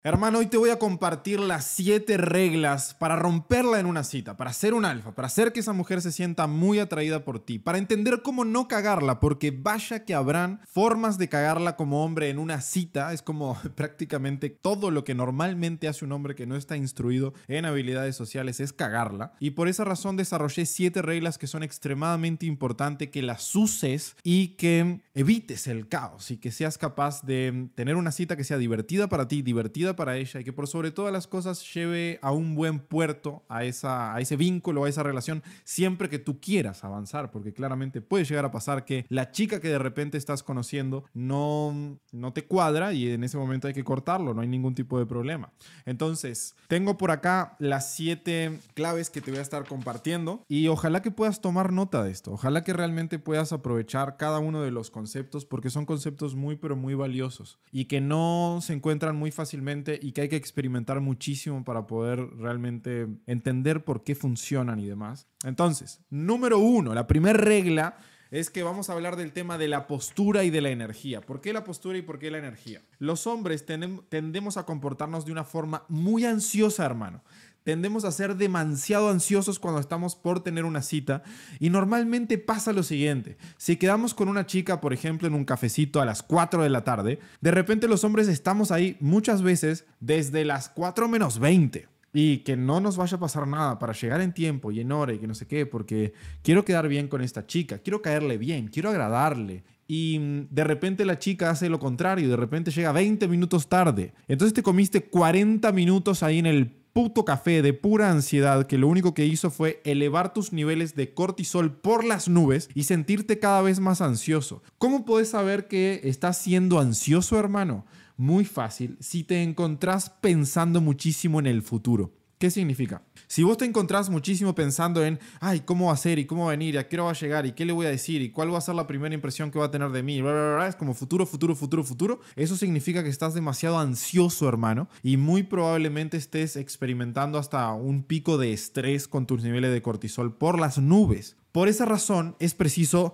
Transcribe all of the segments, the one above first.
Hermano, hoy te voy a compartir las 7 reglas para romperla en una cita, para ser un alfa, para hacer que esa mujer se sienta muy atraída por ti, para entender cómo no cagarla, porque vaya que habrán formas de cagarla como hombre en una cita. Es como prácticamente todo lo que normalmente hace un hombre que no está instruido en habilidades sociales es cagarla. Y por esa razón desarrollé 7 reglas que son extremadamente importantes que las uses y que evites el caos y que seas capaz de tener una cita que sea divertida para ti, divertida para ella y que por sobre todas las cosas lleve a un buen puerto a ese vínculo, a esa relación, siempre que tú quieras avanzar, porque claramente puede llegar a pasar que la chica que de repente estás conociendo no te cuadra y en ese momento hay que cortarlo, no hay ningún tipo de problema. Entonces, tengo por acá las 7 claves que te voy a estar compartiendo y ojalá que puedas tomar nota de esto, ojalá que realmente puedas aprovechar cada uno de los conceptos porque son conceptos muy pero muy valiosos y que no se encuentran muy fácilmente y que hay que experimentar muchísimo para poder realmente entender por qué funcionan y demás. Entonces, número 1, la primera regla es que vamos a hablar del tema de la postura y de la energía. ¿Por qué la postura y por qué la energía? Los hombres tendemos a comportarnos de una forma muy ansiosa, hermano. Tendemos a ser demasiado ansiosos cuando estamos por tener una cita y normalmente pasa lo siguiente. Si quedamos con una chica, por ejemplo, en un cafecito a las 4 de la tarde, de repente los hombres estamos ahí muchas veces desde las 4 menos 20. Y que no nos vaya a pasar nada para llegar en tiempo y en hora y que no sé qué, porque quiero quedar bien con esta chica, quiero caerle bien, quiero agradarle. Y de repente la chica hace lo contrario, de repente llega 20 minutos tarde. Entonces te comiste 40 minutos ahí en el puto café de pura ansiedad que lo único que hizo fue elevar tus niveles de cortisol por las nubes y sentirte cada vez más ansioso. ¿Cómo puedes saber que estás siendo ansioso, hermano? Muy fácil, si te encontrás pensando muchísimo en el futuro. ¿Qué significa? Si vos te encontrás muchísimo pensando en, ay, ¿cómo va a ser? ¿Y cómo va a venir? ¿Y a qué hora va a llegar? ¿Y qué le voy a decir? ¿Y cuál va a ser la primera impresión que va a tener de mí? Bla, bla, bla. Es como futuro, futuro, futuro, futuro. Eso significa que estás demasiado ansioso, hermano. Y muy probablemente estés experimentando hasta un pico de estrés con tus niveles de cortisol por las nubes. Por esa razón es preciso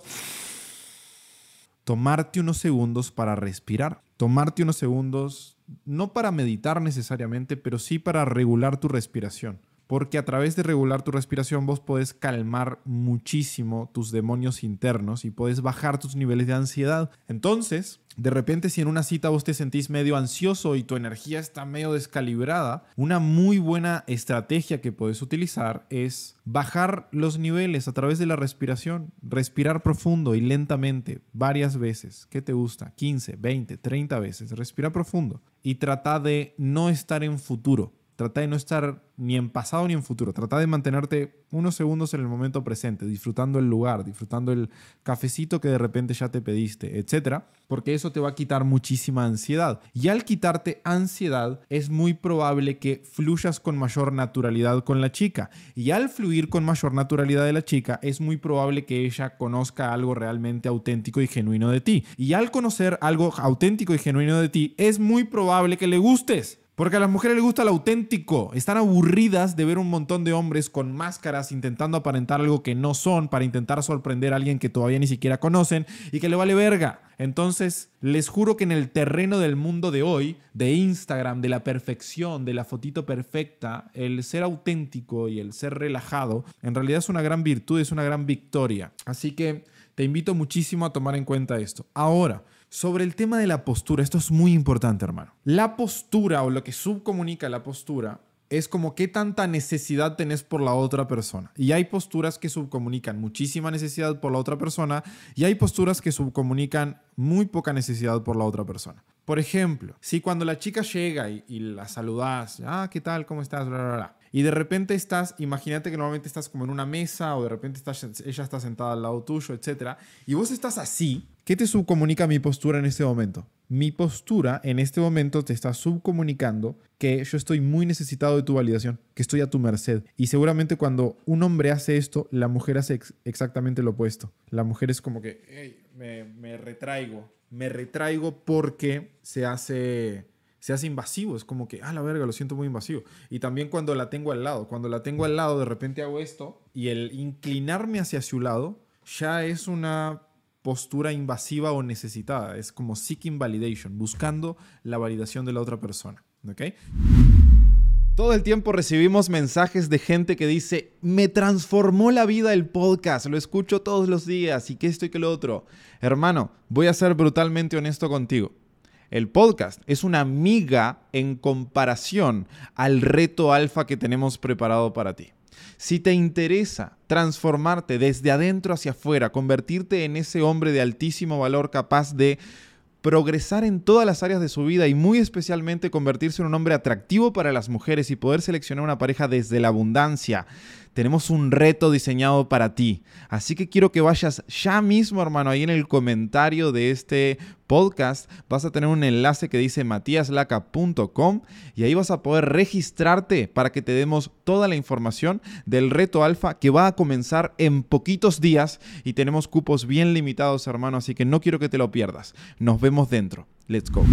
tomarte unos segundos para respirar. Tomarte unos segundos, no para meditar necesariamente, pero sí para regular tu respiración. Porque a través de regular tu respiración vos podés calmar muchísimo tus demonios internos y podés bajar tus niveles de ansiedad. Entonces, de repente si en una cita vos te sentís medio ansioso y tu energía está medio descalibrada, una muy buena estrategia que podés utilizar es bajar los niveles a través de la respiración. Respirar profundo y lentamente varias veces. ¿Qué te gusta? 15, 20, 30 veces. Respira profundo y trata de no estar en futuro. Trata de no estar ni en pasado ni en futuro. Trata de mantenerte unos segundos en el momento presente, disfrutando el lugar, disfrutando el cafecito que de repente ya te pediste, etcétera, porque eso te va a quitar muchísima ansiedad. Y al quitarte ansiedad, es muy probable que fluyas con mayor naturalidad con la chica. Y al fluir con mayor naturalidad de la chica, es muy probable que ella conozca algo realmente auténtico y genuino de ti. Y al conocer algo auténtico y genuino de ti, es muy probable que le gustes. Porque a las mujeres les gusta lo auténtico. Están aburridas de ver un montón de hombres con máscaras intentando aparentar algo que no son para intentar sorprender a alguien que todavía ni siquiera conocen y que le vale verga. Entonces, les juro que en el terreno del mundo de hoy, de Instagram, de la perfección, de la fotito perfecta, el ser auténtico y el ser relajado, en realidad es una gran virtud, es una gran victoria. Así que te invito muchísimo a tomar en cuenta esto. Ahora, sobre el tema de la postura, esto es muy importante, hermano. La postura o lo que subcomunica la postura es como qué tanta necesidad tenés por la otra persona. Y hay posturas que subcomunican muchísima necesidad por la otra persona y hay posturas que subcomunican muy poca necesidad por la otra persona. Por ejemplo, si cuando la chica llega y la saludás, ¿qué tal? ¿Cómo estás? Bla, bla, bla. Y de repente imagínate que normalmente estás como en una mesa o de repente ella está sentada al lado tuyo, etc. Y vos estás así. ¿Qué te subcomunica mi postura en este momento? Mi postura en este momento te está subcomunicando que yo estoy muy necesitado de tu validación, que estoy a tu merced. Y seguramente cuando un hombre hace esto, la mujer hace exactamente lo opuesto. La mujer es como que, hey, me retraigo. Me retraigo porque se hace invasivo. Es como que, la verga, lo siento muy invasivo. Y también cuando la tengo al lado. Cuando la tengo al lado, de repente hago esto y el inclinarme hacia su lado ya es una postura invasiva o necesitada. Es como seeking validation, buscando la validación de la otra persona. ¿ok? Todo el tiempo recibimos mensajes de gente que dice, me transformó la vida el podcast, lo escucho todos los días y que esto y que lo otro. Hermano, voy a ser brutalmente honesto contigo. El podcast es una miga en comparación al reto alfa que tenemos preparado para ti. Si te interesa transformarte desde adentro hacia afuera, convertirte en ese hombre de altísimo valor capaz de progresar en todas las áreas de su vida y muy especialmente convertirse en un hombre atractivo para las mujeres y poder seleccionar una pareja desde la abundancia, tenemos un reto diseñado para ti. Así que quiero que vayas ya mismo, hermano, ahí en el comentario de este podcast vas a tener un enlace que dice matiaslaca.com y ahí vas a poder registrarte para que te demos toda la información del reto alfa que va a comenzar en poquitos días y tenemos cupos bien limitados, hermano, así que no quiero que te lo pierdas. Nos vemos dentro. Let's go.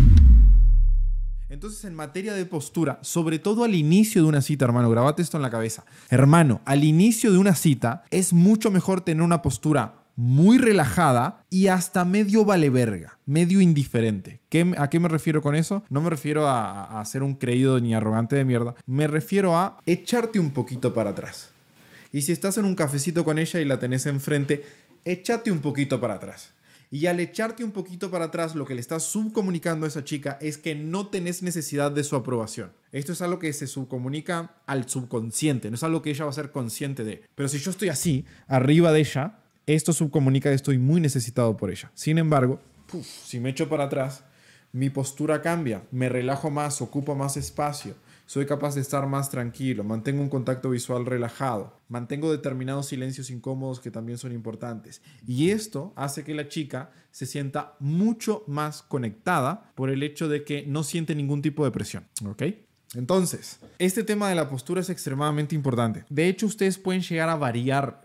Entonces, en materia de postura, sobre todo al inicio de una cita, hermano, grabate esto en la cabeza. Hermano, al inicio de una cita es mucho mejor tener una postura muy relajada y hasta medio vale verga, medio indiferente. ¿A qué me refiero con eso? No me refiero a ser un creído ni arrogante de mierda. Me refiero a echarte un poquito para atrás. Y si estás en un cafecito con ella y la tenés enfrente, échate un poquito para atrás. Y al echarte un poquito para atrás, lo que le estás subcomunicando a esa chica es que no tenés necesidad de su aprobación. Esto es algo que se subcomunica al subconsciente, no es algo que ella va a ser consciente de. Pero si yo estoy así, arriba de ella, esto subcomunica que estoy muy necesitado por ella. Sin embargo, si me echo para atrás, mi postura cambia, me relajo más, ocupo más espacio. Soy capaz de estar más tranquilo, mantengo un contacto visual relajado, mantengo determinados silencios incómodos que también son importantes. Y esto hace que la chica se sienta mucho más conectada por el hecho de que no siente ningún tipo de presión, ¿ok? Entonces, este tema de la postura es extremadamente importante. De hecho, ustedes pueden llegar a variar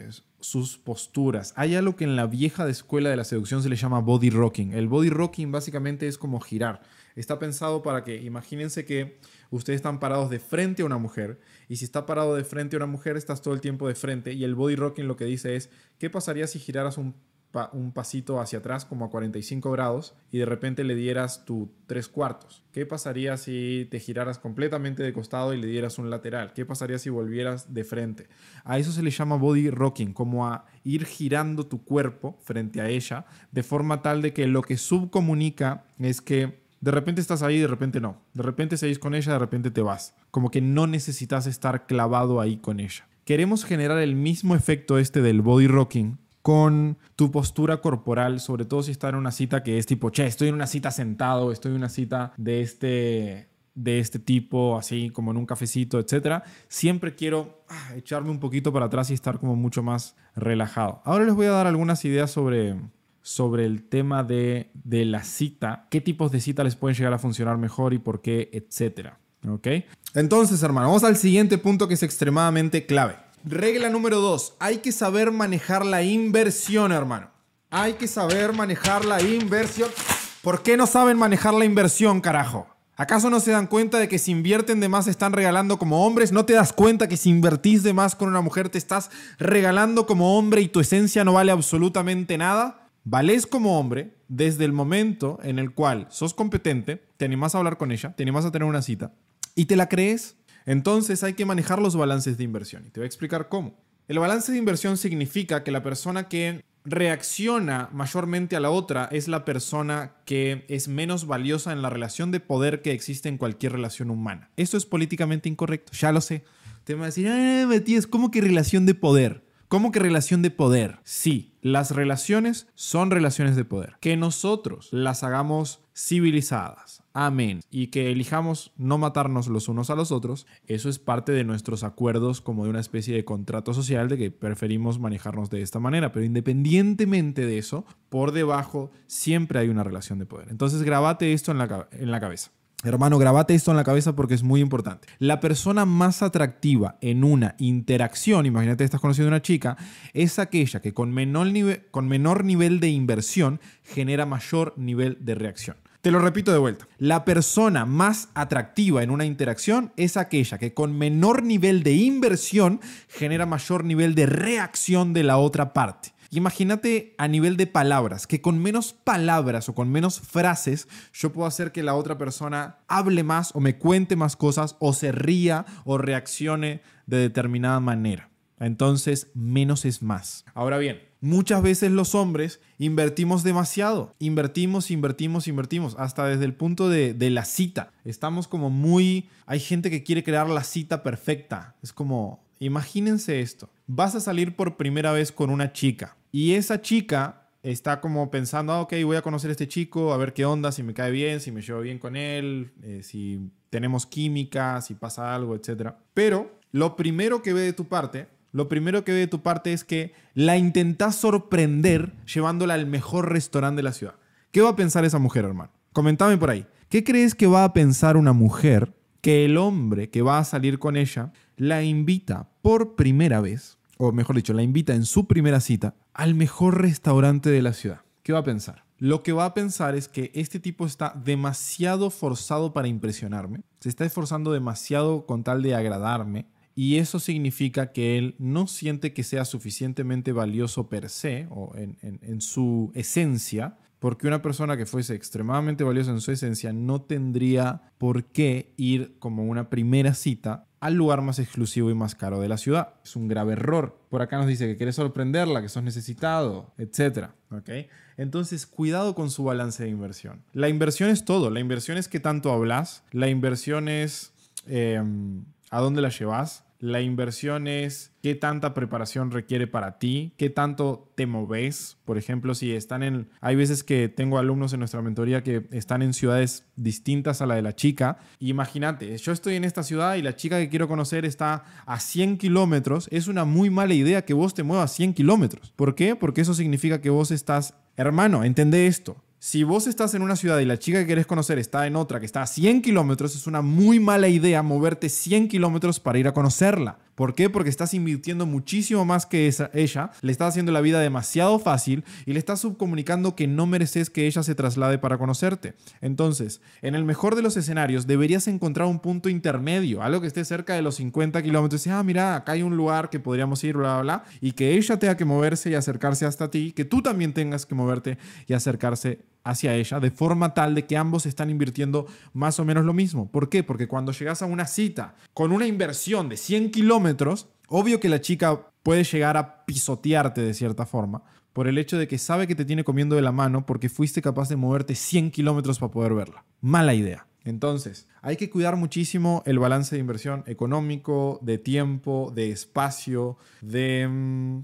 sus posturas. Hay algo que en la vieja escuela de la seducción se le llama body rocking. El body rocking básicamente es como girar. Está pensado para que, imagínense que ustedes están parados de frente a una mujer y si está parado de frente a una mujer estás todo el tiempo de frente y el body rocking lo que dice es ¿qué pasaría si giraras un pasito hacia atrás como a 45 grados y de repente le dieras tu 3/4? ¿Qué pasaría si te giraras completamente de costado y le dieras un lateral? ¿Qué pasaría si volvieras de frente? A eso se le llama body rocking, como a ir girando tu cuerpo frente a ella de forma tal de que lo que subcomunica es que de repente estás ahí, de repente no. De repente seguís con ella, de repente te vas. Como que no necesitas estar clavado ahí con ella. Queremos generar el mismo efecto del body rocking con tu postura corporal, sobre todo si estás en una cita que es tipo, estoy en una cita sentado, estoy en una cita de este tipo, así como en un cafecito, etc. Siempre quiero echarme un poquito para atrás y estar como mucho más relajado. Ahora les voy a dar algunas ideas sobre el tema de la cita, qué tipos de cita les pueden llegar a funcionar mejor y por qué, etcétera. ¿Ok? Entonces, hermano, vamos al siguiente punto que es extremadamente clave. Regla número 2. Hay que saber manejar la inversión, hermano. Hay que saber manejar la inversión. ¿Por qué no saben manejar la inversión, carajo? ¿Acaso no se dan cuenta de que si invierten de más están regalando como hombres? ¿No te das cuenta que si invertís de más con una mujer te estás regalando como hombre y tu esencia no vale absolutamente nada? Valés como hombre desde el momento en el cual sos competente, te animás a hablar con ella, te animás a tener una cita y te la crees. Entonces hay que manejar los balances de inversión y te voy a explicar cómo. El balance de inversión significa que la persona que reacciona mayormente a la otra es la persona que es menos valiosa en la relación de poder que existe en cualquier relación humana. Esto es políticamente incorrecto, ya lo sé. Te van a decir, Matías, ¿cómo que relación de poder? ¿Cómo que relación de poder? Sí, las relaciones son relaciones de poder. Que nosotros las hagamos civilizadas, amén, y que elijamos no matarnos los unos a los otros, eso es parte de nuestros acuerdos como de una especie de contrato social de que preferimos manejarnos de esta manera. Pero independientemente de eso, por debajo siempre hay una relación de poder. Entonces grabate esto en la cabeza. Hermano, grabate esto en la cabeza porque es muy importante. La persona más atractiva en una interacción, imagínate que estás conociendo a una chica, es aquella que con menor nivel de inversión genera mayor nivel de reacción. Te lo repito de vuelta. La persona más atractiva en una interacción es aquella que con menor nivel de inversión genera mayor nivel de reacción de la otra parte. Imagínate a nivel de palabras, que con menos palabras o con menos frases yo puedo hacer que la otra persona hable más o me cuente más cosas o se ría o reaccione de determinada manera. Entonces, menos es más. Ahora bien, muchas veces los hombres invertimos demasiado. Invertimos, hasta desde el punto de la cita. Estamos como muy... Hay gente que quiere crear la cita perfecta. Es como, imagínense esto. Vas a salir por primera vez con una chica y esa chica está como pensando, ok, voy a conocer a este chico, a ver qué onda, si me cae bien, si me llevo bien con él, si tenemos química, si pasa algo, etc. Pero lo primero que ve de tu parte es que la intentás sorprender llevándola al mejor restaurante de la ciudad. ¿Qué va a pensar esa mujer, hermano? Comentame por ahí. ¿Qué crees que va a pensar una mujer que el hombre que va a salir con ella la invita por primera vez, o mejor dicho, la invita en su primera cita al mejor restaurante de la ciudad? ¿Qué va a pensar? Lo que va a pensar es que este tipo está demasiado forzado para impresionarme, se está esforzando demasiado con tal de agradarme, y eso significa que él no siente que sea suficientemente valioso per se o en su esencia, porque una persona que fuese extremadamente valiosa en su esencia no tendría por qué ir como una primera cita al lugar más exclusivo y más caro de la ciudad. Es un grave error. Por acá nos dice que quieres sorprenderla, que sos necesitado, etc. ¿Okay? Entonces, cuidado con su balance de inversión. La inversión es todo. La inversión es qué tanto hablas. La inversión es a dónde la llevas. La inversión es qué tanta preparación requiere para ti, qué tanto te moves. Por ejemplo, si están en... Hay veces que tengo alumnos en nuestra mentoría que están en ciudades distintas a la de la chica. Imagínate, yo estoy en esta ciudad y la chica que quiero conocer está a 100 kilómetros. Es una muy mala idea que vos te muevas 100 kilómetros. ¿Por qué? Porque eso significa que vos estás... Hermano, entendé esto. Si vos estás en una ciudad y la chica que querés conocer está en otra que está a 100 kilómetros, es una muy mala idea moverte 100 kilómetros para ir a conocerla. ¿Por qué? Porque estás invirtiendo muchísimo más que ella, le estás haciendo la vida demasiado fácil y le estás subcomunicando que no mereces que ella se traslade para conocerte. Entonces, en el mejor de los escenarios, deberías encontrar un punto intermedio, algo que esté cerca de los 50 kilómetros. Y mira, acá hay un lugar que podríamos ir, bla, bla, bla, y que ella tenga que moverse y acercarse hasta ti, que tú también tengas que moverte y acercarse hacia ella, de forma tal de que ambos están invirtiendo más o menos lo mismo. ¿Por qué? Porque cuando llegas a una cita con una inversión de 100 kilómetros, obvio que la chica puede llegar a pisotearte de cierta forma por el hecho de que sabe que te tiene comiendo de la mano porque fuiste capaz de moverte 100 kilómetros para poder verla. Mala idea. Entonces, hay que cuidar muchísimo el balance de inversión económico, de tiempo, de espacio, de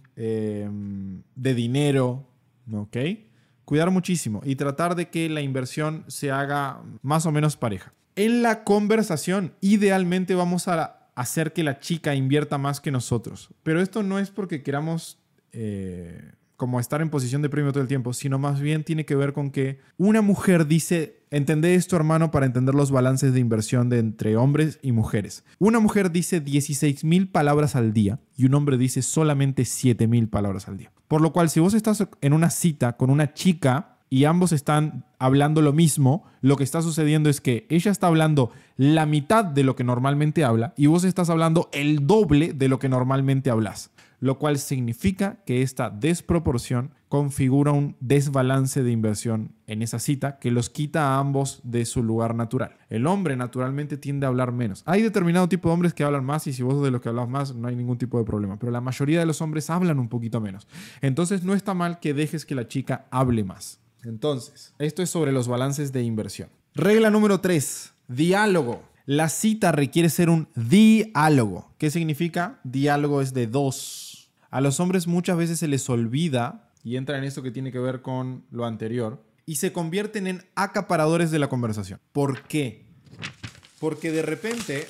dinero, ¿ok? Cuidar muchísimo y tratar de que la inversión se haga más o menos pareja. En la conversación, idealmente vamos a hacer que la chica invierta más que nosotros. Pero esto no es porque queramos como estar en posición de premio todo el tiempo, sino más bien tiene que ver con que una mujer dice, entendé esto, hermano, para entender los balances de inversión de entre hombres y mujeres. Una mujer dice 16,000 palabras al día y un hombre dice solamente 7,000 palabras al día. Por lo cual, si vos estás en una cita con una chica y ambos están hablando lo mismo, lo que está sucediendo es que ella está hablando la mitad de lo que normalmente habla y vos estás hablando el doble de lo que normalmente hablas, lo cual significa que esta desproporción configura un desbalance de inversión en esa cita que los quita a ambos de su lugar natural. El hombre naturalmente tiende a hablar menos. Hay determinado tipo de hombres que hablan más y si vos sos de los que hablas más no hay ningún tipo de problema, pero la mayoría de los hombres hablan un poquito menos. Entonces no está mal que dejes que la chica hable más. Entonces, esto es sobre los balances de inversión. Regla número 3, diálogo. La cita requiere ser un diálogo. ¿Qué significa? Diálogo es de dos. A los hombres muchas veces se les olvida, y entra en esto que tiene que ver con lo anterior, y se convierten en acaparadores de la conversación. ¿Por qué? Porque de repente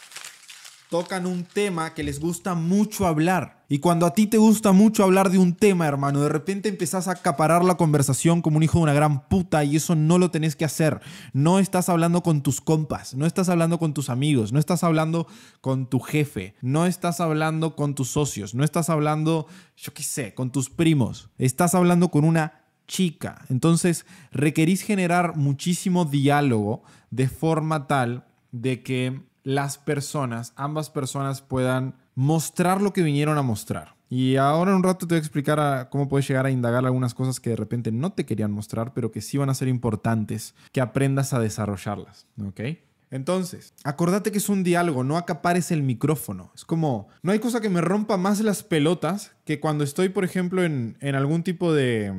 tocan un tema que les gusta mucho hablar. Y cuando a ti te gusta mucho hablar de un tema, hermano, de repente empezás a acaparar la conversación como un hijo de una gran puta y eso no lo tenés que hacer. No estás hablando con tus compas, no estás hablando con tus amigos, no estás hablando con tu jefe, no estás hablando con tus socios, no estás hablando, yo qué sé, con tus primos. Estás hablando con una chica. Entonces, requerís generar muchísimo diálogo de forma tal de que ambas personas puedan mostrar lo que vinieron a mostrar. Y ahora en un rato te voy a explicar cómo puedes llegar a indagar algunas cosas que de repente no te querían mostrar, pero que sí van a ser importantes que aprendas a desarrollarlas, ¿ok? Entonces, acordate que es un diálogo, no acapares el micrófono. Es como, no hay cosa que me rompa más las pelotas que cuando estoy, por ejemplo, en algún tipo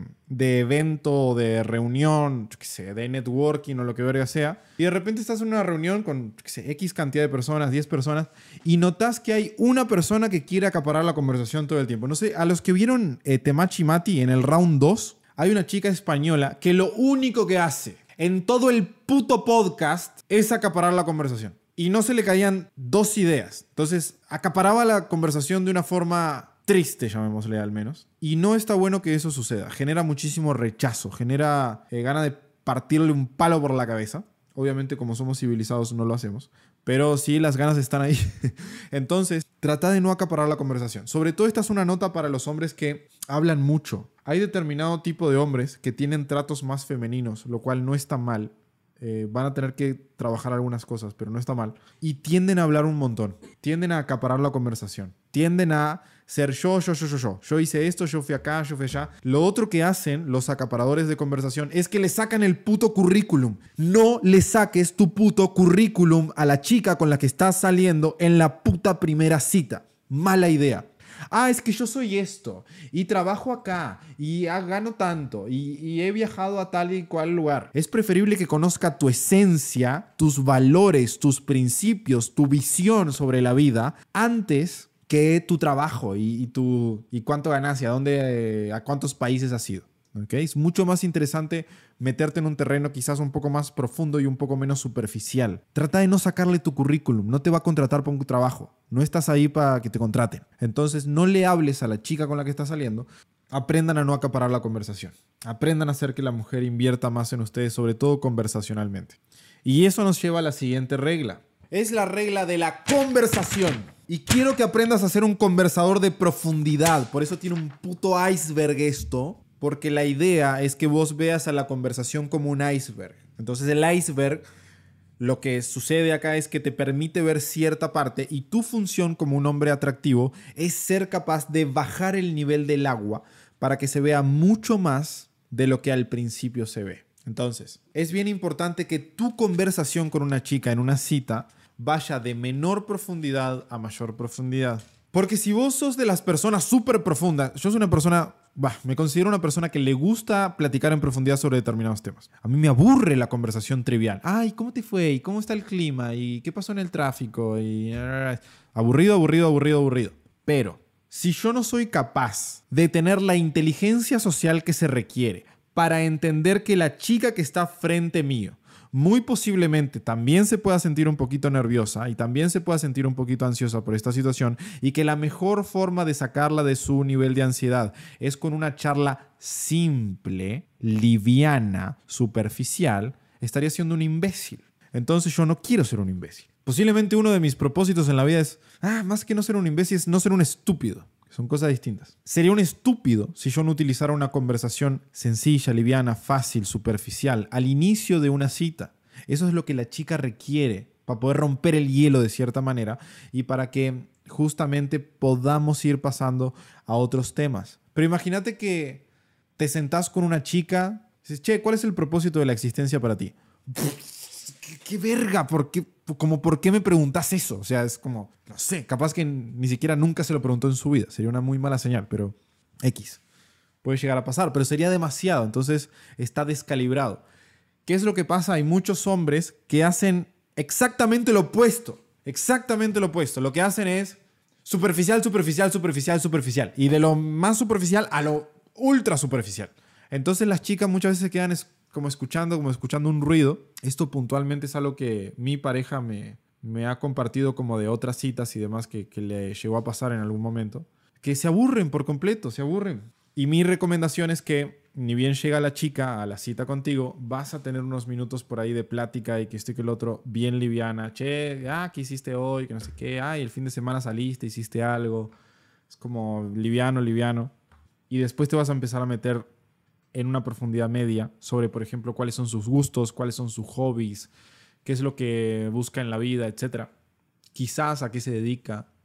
de evento o de reunión, yo qué sé, de networking o lo que verga sea, y de repente estás en una reunión con, yo qué sé, X cantidad de personas, 10 personas, y notas que hay una persona que quiere acaparar la conversación todo el tiempo. No sé, a los que vieron Temachi Mati en el round 2, hay una chica española que lo único que hace en todo el puto podcast es acaparar la conversación. Y no se le caían dos ideas. Entonces, acaparaba la conversación de una forma triste, llamémosle al menos. Y no está bueno que eso suceda. Genera muchísimo rechazo. Genera ganas de partirle un palo por la cabeza. Obviamente, como somos civilizados, no lo hacemos. Pero sí, las ganas están ahí. Entonces, trata de no acaparar la conversación. Sobre todo, esta es una nota para los hombres que hablan mucho. Hay determinado tipo de hombres que tienen tratos más femeninos, lo cual no está mal. Van a tener que trabajar algunas cosas, pero no está mal. Y tienden a hablar un montón. Tienden a acaparar la conversación. Tienden a ser yo. Yo hice esto, yo fui acá, yo fui allá. Lo otro que hacen los acaparadores de conversación es que le sacan el puto currículum. No le saques tu puto currículum a la chica con la que estás saliendo en la puta primera cita. Mala idea. Ah, es que yo soy esto y trabajo acá y gano tanto y he viajado a tal y cual lugar. Es preferible que conozca tu esencia, tus valores, tus principios, tu visión sobre la vida antes que tu trabajo y cuánto ganas y a cuántos países has ido. ¿Okay? Es mucho más interesante meterte en un terreno quizás un poco más profundo y un poco menos superficial. Trata de no sacarle tu currículum. No te va a contratar para un trabajo. No estás ahí para que te contraten. Entonces no le hables a la chica con la que estás saliendo. Aprendan a no acaparar la conversación. Aprendan a hacer que la mujer invierta más en ustedes, sobre todo conversacionalmente. Y eso nos lleva a la siguiente regla. Es la regla de la conversación. Y quiero que aprendas a ser un conversador de profundidad. Por eso tiene un puto iceberg esto. Porque la idea es que vos veas a la conversación como un iceberg. Entonces el iceberg, lo que sucede acá es que te permite ver cierta parte y tu función como un hombre atractivo es ser capaz de bajar el nivel del agua para que se vea mucho más de lo que al principio se ve. Entonces, es bien importante que tu conversación con una chica en una cita vaya de menor profundidad a mayor profundidad. Porque si vos sos de las personas súper profundas, yo soy una persona, me considero una persona que le gusta platicar en profundidad sobre determinados temas. A mí me aburre la conversación trivial. Ay, ¿cómo te fue? ¿Y cómo está el clima? ¿Y qué pasó en el tráfico? Y aburrido. Pero si yo no soy capaz de tener la inteligencia social que se requiere para entender que la chica que está frente mío muy posiblemente también se pueda sentir un poquito nerviosa y también se pueda sentir un poquito ansiosa por esta situación y que la mejor forma de sacarla de su nivel de ansiedad es con una charla simple, liviana, superficial, estaría siendo un imbécil. Entonces yo no quiero ser un imbécil. Posiblemente uno de mis propósitos en la vida es, más que no ser un imbécil, es no ser un estúpido. Son cosas distintas. Sería un estúpido si yo no utilizara una conversación sencilla, liviana, fácil, superficial, al inicio de una cita. Eso es lo que la chica requiere para poder romper el hielo de cierta manera y para que justamente podamos ir pasando a otros temas. Pero imagínate que te sentás con una chica y dices, che, ¿cuál es el propósito de la existencia para ti? ¿Qué verga? ¿Por qué me preguntas eso? O sea, es como, no sé, capaz que ni siquiera nunca se lo preguntó en su vida. Sería una muy mala señal, pero X. Puede llegar a pasar, pero sería demasiado. Entonces está descalibrado. ¿Qué es lo que pasa? Hay muchos hombres que hacen exactamente lo opuesto. Exactamente lo opuesto. Lo que hacen es superficial. Y de lo más superficial a lo ultra superficial. Entonces las chicas muchas veces se quedan como escuchando un ruido. Esto puntualmente es algo que mi pareja me ha compartido como de otras citas y demás que le llegó a pasar en algún momento. Que se aburren por completo, se aburren. Y mi recomendación es que ni bien llega la chica a la cita contigo, vas a tener unos minutos por ahí de plática y que esto y que el otro, bien liviana. Che, ¿qué hiciste hoy? Que no sé qué. El fin de semana saliste, hiciste algo. Es como liviano. Y después te vas a empezar a meter en una profundidad media sobre, por ejemplo, cuáles son sus gustos, cuáles son sus hobbies, qué es lo que busca en la vida, etc. Quizás a qué se dedica.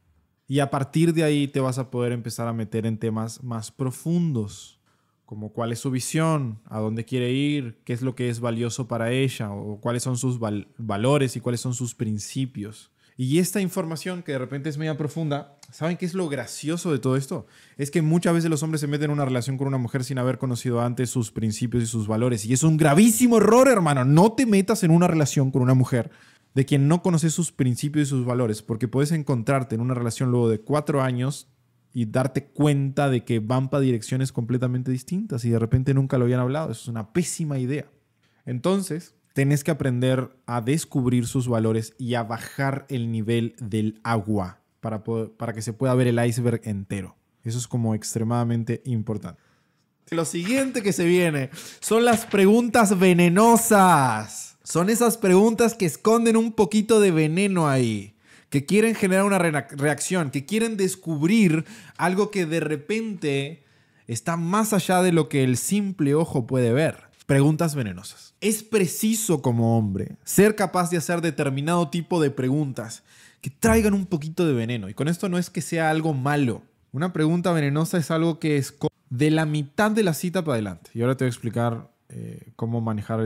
Y a partir de ahí te vas a poder empezar a meter en temas más profundos, como cuál es su visión, a dónde quiere ir, qué es lo que es valioso para ella, o cuáles son sus valores y cuáles son sus principios. Y esta información que de repente es media profunda, ¿saben qué es lo gracioso de todo esto? Es que muchas veces los hombres se meten en una relación con una mujer sin haber conocido antes sus principios y sus valores. Y es un gravísimo error, hermano. No te metas en una relación con una mujer de quien no conoces sus principios y sus valores, porque puedes encontrarte en una relación luego de 4 años y darte cuenta de que van para direcciones completamente distintas y de repente nunca lo habían hablado. Eso es una pésima idea. Entonces, tenés que aprender a descubrir sus valores y a bajar el nivel del agua para que se pueda ver el iceberg entero. Eso es como extremadamente importante. Lo siguiente que se viene son las preguntas venenosas. Son esas preguntas que esconden un poquito de veneno ahí, que quieren generar una reacción, que quieren descubrir algo que de repente está más allá de lo que el simple ojo puede ver. Preguntas venenosas. Es preciso como hombre ser capaz de hacer determinado tipo de preguntas que traigan un poquito de veneno. Y con esto no es que sea algo malo. Una pregunta venenosa es algo que es de la mitad de la cita para adelante. Y ahora te voy a explicar cómo manejar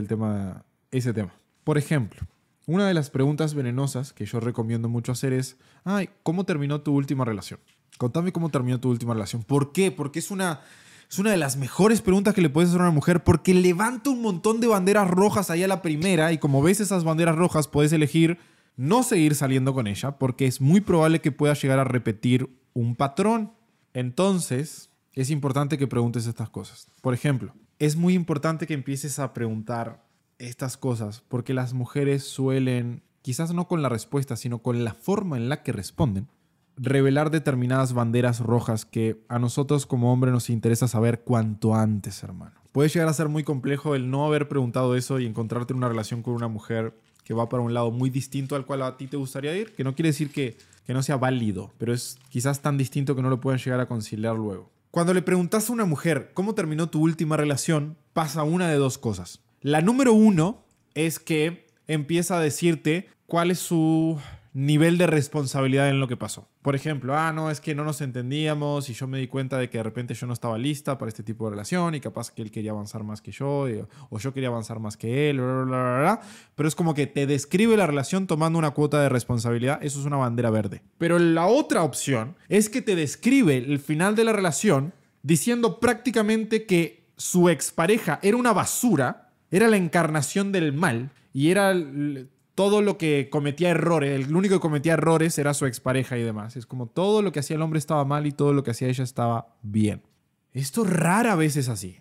ese tema. Por ejemplo, una de las preguntas venenosas que yo recomiendo mucho hacer es: ¿cómo terminó tu última relación? Contame cómo terminó tu última relación. ¿Por qué? Porque es una de las mejores preguntas que le puedes hacer a una mujer, porque levanta un montón de banderas rojas ahí a la primera, y como ves esas banderas rojas puedes elegir no seguir saliendo con ella, porque es muy probable que puedas llegar a repetir un patrón. Entonces, es importante que preguntes estas cosas. Por ejemplo, es muy importante que empieces a preguntar estas cosas, porque las mujeres suelen, quizás no con la respuesta, sino con la forma en la que responden, revelar determinadas banderas rojas que a nosotros como hombre nos interesa saber cuanto antes, hermano. Puede llegar a ser muy complejo el no haber preguntado eso y encontrarte en una relación con una mujer que va para un lado muy distinto al cual a ti te gustaría ir, que no quiere decir que no sea válido, pero es quizás tan distinto que no lo puedan llegar a conciliar luego. Cuando le preguntas a una mujer cómo terminó tu última relación, pasa una de dos cosas. La número 1 es que empieza a decirte cuál es su nivel de responsabilidad en lo que pasó. Por ejemplo, no, es que no nos entendíamos y yo me di cuenta de que de repente yo no estaba lista para este tipo de relación y capaz que él quería avanzar más que yo o yo quería avanzar más que él, bla, bla, bla, bla. Pero es como que te describe la relación tomando una cuota de responsabilidad. Eso es una bandera verde. Pero la otra opción es que te describe el final de la relación diciendo prácticamente que su expareja era una basura, era la encarnación del mal y era todo lo que cometía errores. El único que cometía errores era su expareja y demás. Es como todo lo que hacía el hombre estaba mal y todo lo que hacía ella estaba bien. Esto rara vez es así.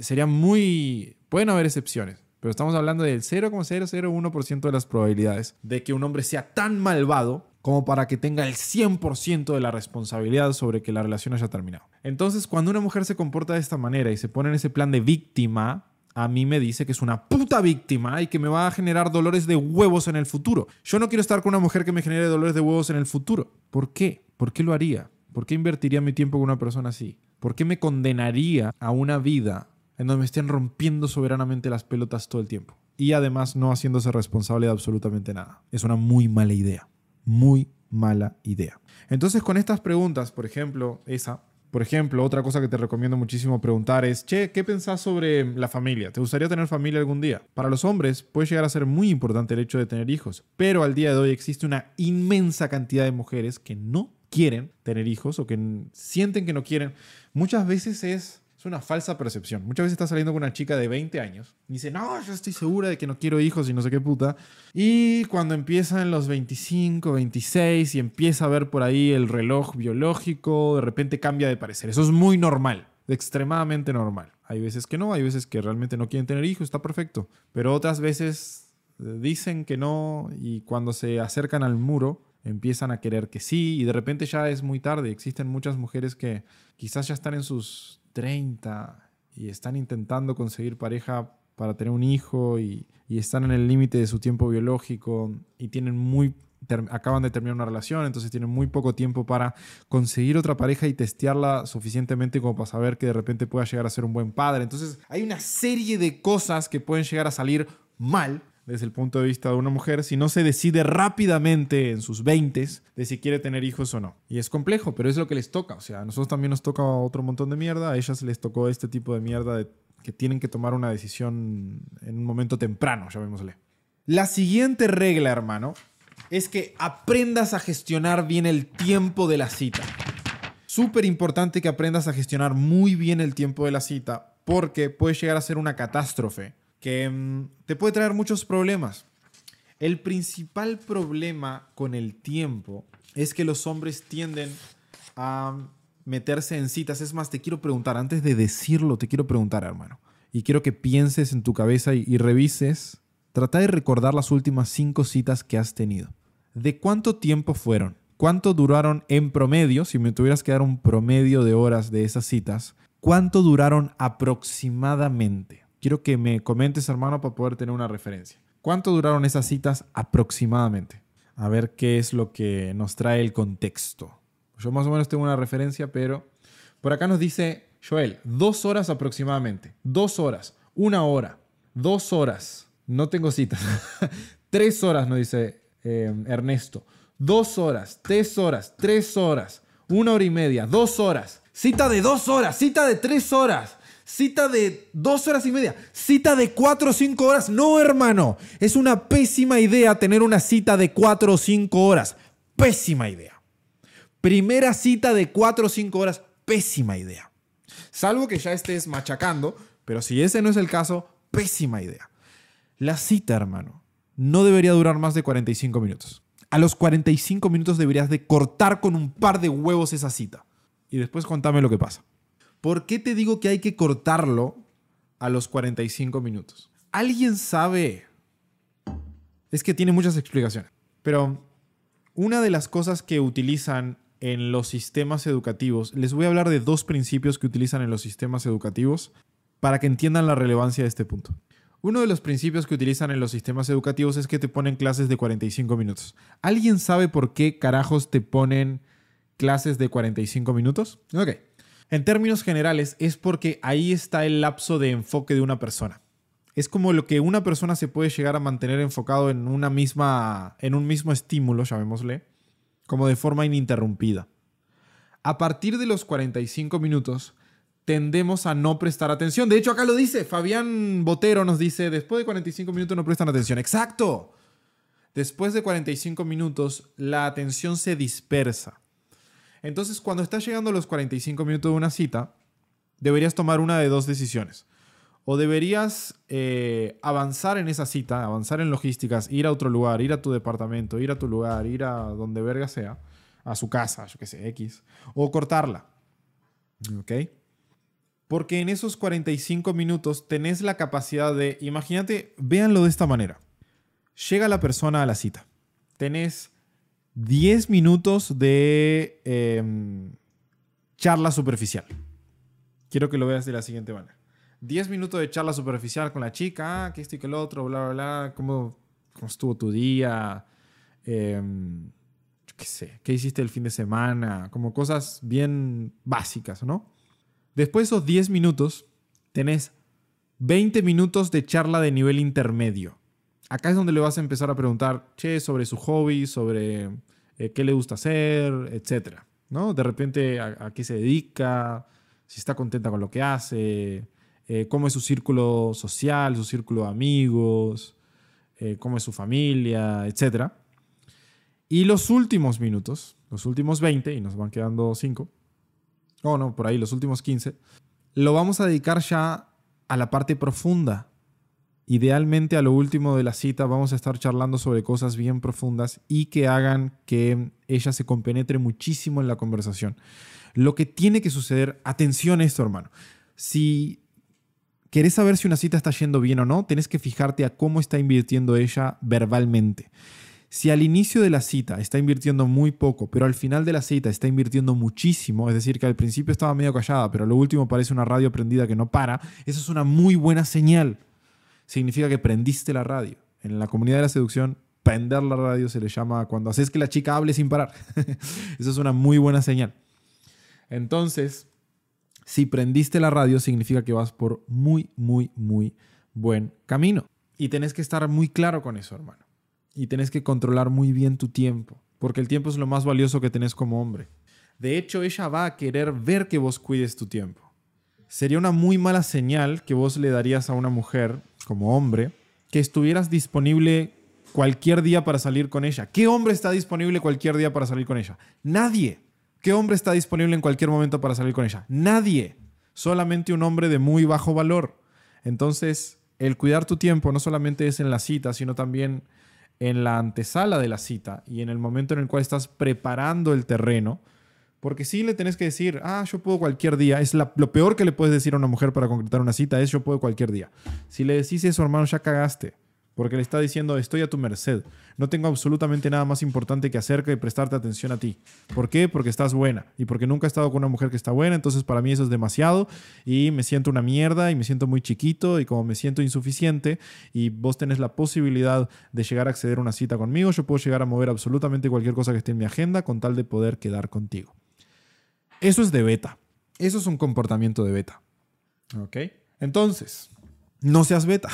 Pueden haber excepciones, pero estamos hablando del 0,001% de las probabilidades de que un hombre sea tan malvado como para que tenga el 100% de la responsabilidad sobre que la relación haya terminado. Entonces, cuando una mujer se comporta de esta manera y se pone en ese plan de víctima, a mí me dice que es una puta víctima y que me va a generar dolores de huevos en el futuro. Yo no quiero estar con una mujer que me genere dolores de huevos en el futuro. ¿Por qué? ¿Por qué lo haría? ¿Por qué invertiría mi tiempo con una persona así? ¿Por qué me condenaría a una vida en donde me estén rompiendo soberanamente las pelotas todo el tiempo? Y además no haciéndose responsable de absolutamente nada. Es una muy mala idea. Muy mala idea. Entonces, con estas preguntas, por ejemplo, otra cosa que te recomiendo muchísimo preguntar es: ¿qué pensás sobre la familia? ¿Te gustaría tener familia algún día? Para los hombres puede llegar a ser muy importante el hecho de tener hijos, pero al día de hoy existe una inmensa cantidad de mujeres que no quieren tener hijos o que sienten que no quieren. Muchas veces es una falsa percepción. Muchas veces estás saliendo con una chica de 20 años y dice: no, yo estoy segura de que no quiero hijos y no sé qué puta. Y cuando empiezan los 25, 26 y empieza a ver por ahí el reloj biológico, de repente cambia de parecer. Eso es muy normal, extremadamente normal. Hay veces que no, hay veces que realmente no quieren tener hijos, está perfecto. Pero otras veces dicen que no y cuando se acercan al muro empiezan a querer que sí y de repente ya es muy tarde. Existen muchas mujeres que quizás ya están en sus 30 y están intentando conseguir pareja para tener un hijo y están en el límite de su tiempo biológico y acaban de terminar una relación, entonces tienen muy poco tiempo para conseguir otra pareja y testearla suficientemente como para saber que de repente pueda llegar a ser un buen padre. Entonces hay una serie de cosas que pueden llegar a salir mal desde el punto de vista de una mujer si no se decide rápidamente en sus 20s de si quiere tener hijos o no. Y es complejo, pero es lo que les toca. O sea, a nosotros también nos toca otro montón de mierda. A ellas les tocó este tipo de mierda de que tienen que tomar una decisión en un momento temprano, llamémosle. La siguiente regla, hermano, es que aprendas a gestionar bien el tiempo de la cita. Súper importante que aprendas a gestionar muy bien el tiempo de la cita porque puede llegar a ser una catástrofe que te puede traer muchos problemas. El principal problema con el tiempo es que los hombres tienden a meterse en citas. Es más, te quiero preguntar, antes de decirlo, te quiero preguntar, hermano. Y quiero que pienses en tu cabeza y revises. Trata de recordar las últimas 5 citas que has tenido. ¿De cuánto tiempo fueron? ¿Cuánto duraron en promedio? Si me tuvieras que dar un promedio de horas de esas citas, ¿cuánto duraron aproximadamente? Quiero que me comentes, hermano, para poder tener una referencia. ¿Cuánto duraron esas citas aproximadamente? A ver qué es lo que nos trae el contexto. Yo más o menos tengo una referencia, pero por acá nos dice Joel, 2 horas aproximadamente. 2 horas, 1 hora, 2 horas. No tengo citas. 3 horas, nos dice Ernesto. 2 horas, 3 horas, 3 horas, 1 hora y media, 2 horas. Cita de 2 horas, cita de 3 horas. Cita de 2 horas y media. Cita de 4 o 5 horas. No, hermano. Es una pésima idea tener una cita de 4 o 5 horas. Pésima idea. Primera cita de 4 o 5 horas. Pésima idea. Salvo que ya estés machacando. Pero si ese no es el caso, pésima idea. La cita, hermano, no debería durar más de 45 minutos. A los 45 minutos deberías de cortar con un par de huevos esa cita. Y después contame lo que pasa. ¿Por qué te digo que hay que cortarlo a los 45 minutos? ¿Alguien sabe? Es que tiene muchas explicaciones. Pero una de las cosas que utilizan en los sistemas educativos, les voy a hablar de 2 principios que utilizan en los sistemas educativos para que entiendan la relevancia de este punto. Uno de los principios que utilizan en los sistemas educativos es que te ponen clases de 45 minutos. ¿Alguien sabe por qué carajos te ponen clases de 45 minutos? Ok. En términos generales, es porque ahí está el lapso de enfoque de una persona. Es como lo que una persona se puede llegar a mantener enfocado en un mismo estímulo, llamémosle, como de forma ininterrumpida. A partir de los 45 minutos, tendemos a no prestar atención. De hecho, acá lo dice. Fabián Botero nos dice, después de 45 minutos no prestan atención. ¡Exacto! Después de 45 minutos, la atención se dispersa. Entonces, cuando estás llegando a los 45 minutos de una cita, deberías tomar una de 2 decisiones. O deberías avanzar en esa cita, avanzar en logísticas, ir a otro lugar, ir a tu departamento, ir a tu lugar, ir a donde verga sea, a su casa, yo qué sé, X, o cortarla. ¿Ok? Porque en esos 45 minutos tenés la capacidad de, imagínate, véanlo de esta manera. Llega la persona a la cita. Tenés 10 minutos de charla superficial. Quiero que lo veas de la siguiente manera. 10 minutos de charla superficial con la chica. Que esto y que lo otro, bla, bla, bla. ¿Cómo estuvo tu día? Yo qué sé. ¿Qué hiciste el fin de semana? Como cosas bien básicas, ¿no? Después de esos 10 minutos, tenés 20 minutos de charla de nivel intermedio. Acá es donde le vas a empezar a preguntar, sobre su hobby, sobre qué le gusta hacer, etc. ¿No? De repente, a qué se dedica, si está contenta con lo que hace, cómo es su círculo social, su círculo de amigos, cómo es su familia, etc. Y los últimos minutos, los últimos 20, y nos van quedando 5, por ahí los últimos 15, lo vamos a dedicar ya a la parte profunda. Idealmente a lo último de la cita vamos a estar charlando sobre cosas bien profundas y que hagan que ella se compenetre muchísimo en la conversación. Lo que tiene que suceder, atención a esto, hermano. Si querés saber si una cita está yendo bien o no, tenés que fijarte a cómo está invirtiendo ella verbalmente. Si al inicio de la cita está invirtiendo muy poco, pero al final de la cita está invirtiendo muchísimo, es decir, que al principio estaba medio callada, pero a lo último parece una radio prendida que no para, eso es una muy buena señal. Significa que prendiste la radio. En la comunidad de la seducción, prender la radio se le llama cuando haces que la chica hable sin parar. Eso es una muy buena señal. Entonces, si prendiste la radio, significa que vas por muy, muy, muy buen camino. Y tenés que estar muy claro con eso, hermano. Y tenés que controlar muy bien tu tiempo, porque el tiempo es lo más valioso que tenés como hombre. De hecho, ella va a querer ver que vos cuides tu tiempo. Sería una muy mala señal que vos le darías a una mujer, como hombre, que estuvieras disponible cualquier día para salir con ella. ¿Qué hombre está disponible cualquier día para salir con ella? Nadie. ¿Qué hombre está disponible en cualquier momento para salir con ella? Nadie. Solamente un hombre de muy bajo valor. Entonces, el cuidar tu tiempo no solamente es en la cita, sino también en la antesala de la cita y en el momento en el cual estás preparando el terreno. Porque sí le tenés que decir, yo puedo cualquier día. Lo peor que le puedes decir a una mujer para concretar una cita es yo puedo cualquier día. Si le decís eso, hermano, ya cagaste. Porque le está diciendo, estoy a tu merced. No tengo absolutamente nada más importante que hacer que prestarte atención a ti. ¿Por qué? Porque estás buena. Y porque nunca he estado con una mujer que está buena, entonces para mí eso es demasiado. Y me siento una mierda y me siento muy chiquito. Y como me siento insuficiente y vos tenés la posibilidad de llegar a acceder a una cita conmigo, yo puedo llegar a mover absolutamente cualquier cosa que esté en mi agenda con tal de poder quedar contigo. Eso es de beta. Eso es un comportamiento de beta. ¿Ok? Entonces, no seas beta.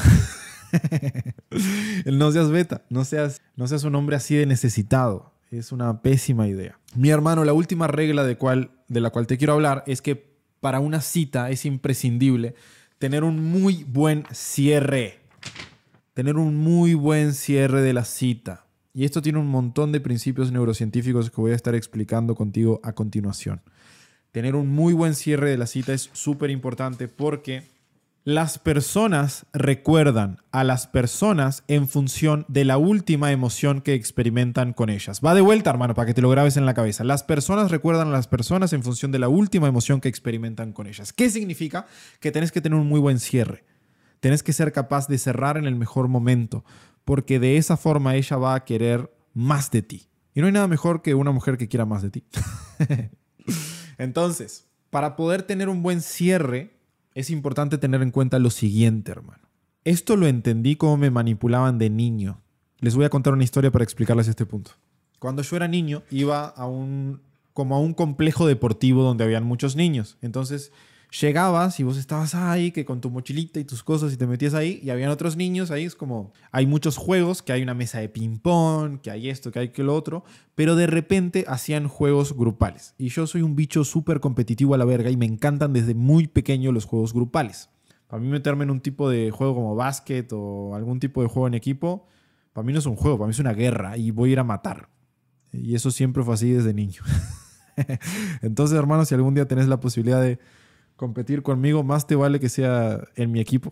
No seas beta. No seas un hombre así de necesitado. Es una pésima idea. Mi hermano, la última regla de la cual te quiero hablar es que para una cita es imprescindible tener un muy buen cierre. Tener un muy buen cierre de la cita. Y esto tiene un montón de principios neurocientíficos que voy a estar explicando contigo a continuación. Tener un muy buen cierre de la cita es súper importante porque las personas recuerdan a las personas en función de la última emoción que experimentan con ellas. Va de vuelta, hermano, para que te lo grabes en la cabeza. Las personas recuerdan a las personas en función de la última emoción que experimentan con ellas. ¿Qué significa? Que tenés que tener un muy buen cierre. Tenés que ser capaz de cerrar en el mejor momento, porque de esa forma ella va a querer más de ti. Y no hay nada mejor que una mujer que quiera más de ti. Entonces, para poder tener un buen cierre, es importante tener en cuenta lo siguiente, hermano. Esto lo entendí cómo me manipulaban de niño. Les voy a contar una historia para explicarles este punto. Cuando yo era niño, iba a un complejo deportivo donde habían muchos niños. Entonces, llegabas y vos estabas ahí, que con tu mochilita y tus cosas, y te metías ahí, y habían otros niños ahí. Es como, hay muchos juegos, que hay una mesa de ping-pong, que hay esto, que hay que lo otro, pero de repente hacían juegos grupales. Y yo soy un bicho súper competitivo a la verga y me encantan desde muy pequeño los juegos grupales. Para mí meterme en un tipo de juego como básquet o algún tipo de juego en equipo, para mí no es un juego, para mí es una guerra y voy a ir a matar. Y eso siempre fue así desde niño. Entonces, hermano, si algún día tenés la posibilidad de competir conmigo, más te vale que sea en mi equipo.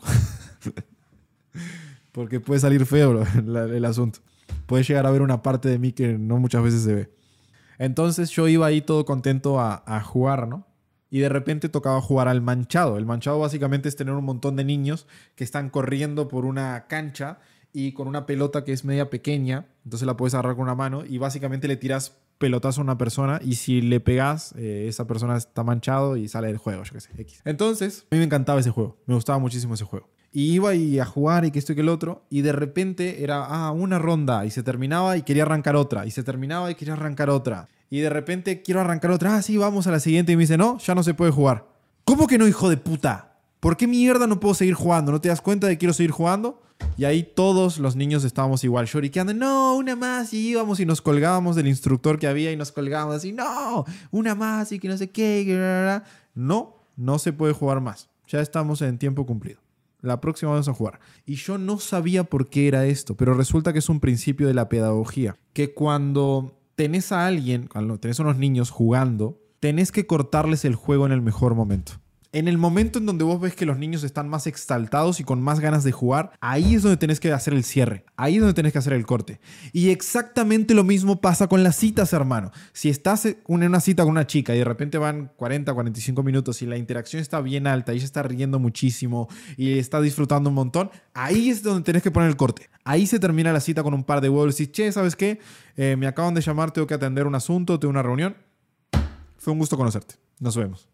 Porque puede salir feo el asunto. Puedes llegar a ver una parte de mí que no muchas veces se ve. Entonces yo iba ahí todo contento a jugar, ¿no? Y de repente tocaba jugar al manchado. El manchado básicamente es tener un montón de niños que están corriendo por una cancha y con una pelota que es media pequeña. Entonces la puedes agarrar con una mano y básicamente le tiras pelotazo a una persona y si le pegas, esa persona está manchado y sale del juego, yo qué sé, X. Entonces, a mí me encantaba ese juego. Me gustaba muchísimo ese juego. Y iba y a jugar y que esto y que el otro. Y de repente era, una ronda. Y se terminaba y quería arrancar otra. Y se terminaba y quería arrancar otra. Y de repente quiero arrancar otra. Sí, vamos a la siguiente. Y me dice, no, ya no se puede jugar. ¿Cómo que no, hijo de puta? ¿Por qué mierda no puedo seguir jugando? ¿No te das cuenta de que quiero seguir jugando? Y ahí todos los niños estábamos igual lloriqueando. No, una más. Y íbamos y nos colgábamos del instructor que había. Y nos colgábamos así. No, una más. Y que no sé qué. No se puede jugar más. Ya estamos en tiempo cumplido. La próxima vamos a jugar. Y yo no sabía por qué era esto, pero resulta que es un principio de la pedagogía. Que cuando tenés a alguien, cuando tenés a unos niños jugando, tenés que cortarles el juego en el mejor momento. En el momento en donde vos ves que los niños están más exaltados y con más ganas de jugar, ahí es donde tenés que hacer el cierre. Ahí es donde tenés que hacer el corte. Y exactamente lo mismo pasa con las citas, hermano. Si estás en una cita con una chica y de repente van 40, 45 minutos y la interacción está bien alta y ella está riendo muchísimo y está disfrutando un montón, ahí es donde tenés que poner el corte. Ahí se termina la cita con un par de huevos y che, ¿sabes qué? Me acaban de llamar, tengo que atender un asunto, tengo una reunión. Fue un gusto conocerte. Nos vemos.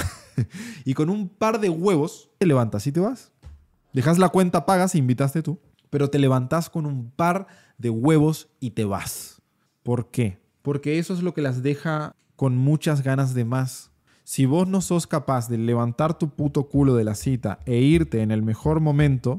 Y con un par de huevos te levantas y te vas. Dejas la cuenta, pagas e invitaste tú, pero te levantas con un par de huevos y te vas. ¿Por qué? Porque eso es lo que las deja con muchas ganas de más. Si vos no sos capaz de levantar tu puto culo de la cita e irte en el mejor momento,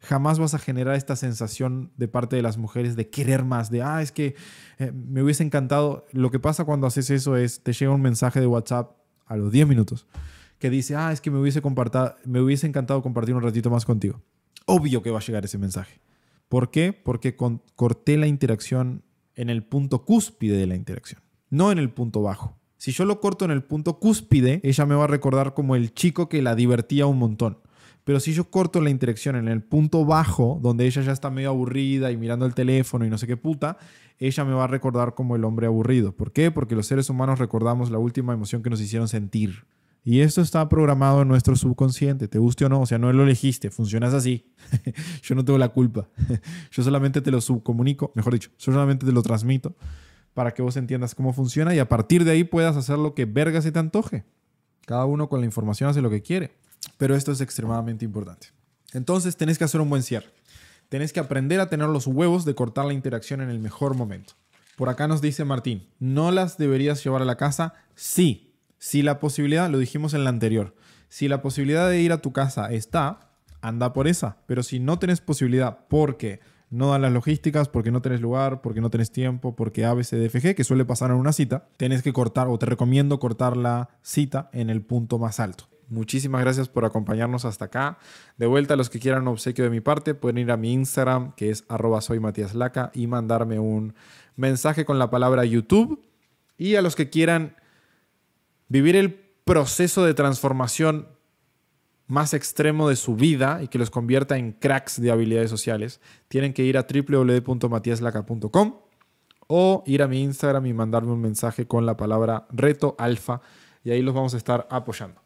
Jamás vas a generar esta sensación de parte de las mujeres de querer más, de, es que me hubiese encantado. Lo que pasa cuando haces eso es, te llega un mensaje de WhatsApp a los 10 minutos que dice, es que me hubiese encantado compartir un ratito más contigo. Obvio que va a llegar ese mensaje. ¿Por qué? Porque corté la interacción en el punto cúspide de la interacción, no en el punto bajo. Si yo lo corto en el punto cúspide, ella me va a recordar como el chico que la divertía un montón. Pero si yo corto la interacción en el punto bajo, donde ella ya está medio aburrida y mirando el teléfono y no sé qué puta, ella me va a recordar como el hombre aburrido. ¿Por qué? Porque los seres humanos recordamos la última emoción que nos hicieron sentir. Y esto está programado en nuestro subconsciente, te guste o no. O sea, no lo elegiste, funcionas así. Yo no tengo la culpa. Yo solamente te lo subcomunico, mejor dicho, yo solamente te lo transmito para que vos entiendas cómo funciona y a partir de ahí puedas hacer lo que verga se te antoje. Cada uno con la información hace lo que quiere. Pero esto es extremadamente importante. Entonces tenés que hacer un buen cierre. Tenés que aprender a tener los huevos de cortar la interacción en el mejor momento. Por acá nos dice Martín, ¿no las deberías llevar a la casa? Sí. Si la posibilidad, lo dijimos en la anterior, si la posibilidad de ir a tu casa está, anda por esa. Pero si no tenés posibilidad porque no dan las logísticas, porque no tenés lugar, porque no tenés tiempo, porque ABCDFG, que suele pasar en una cita, tenés que cortar o te recomiendo cortar la cita en el punto más alto. Muchísimas gracias por acompañarnos hasta acá. De vuelta, a los que quieran un obsequio de mi parte, pueden ir a mi Instagram, que es @soymatiaslaca, y mandarme un mensaje con la palabra YouTube. Y a los que quieran vivir el proceso de transformación más extremo de su vida y que los convierta en cracks de habilidades sociales, tienen que ir a www.matiaslaca.com o ir a mi Instagram y mandarme un mensaje con la palabra reto alfa, y ahí los vamos a estar apoyando.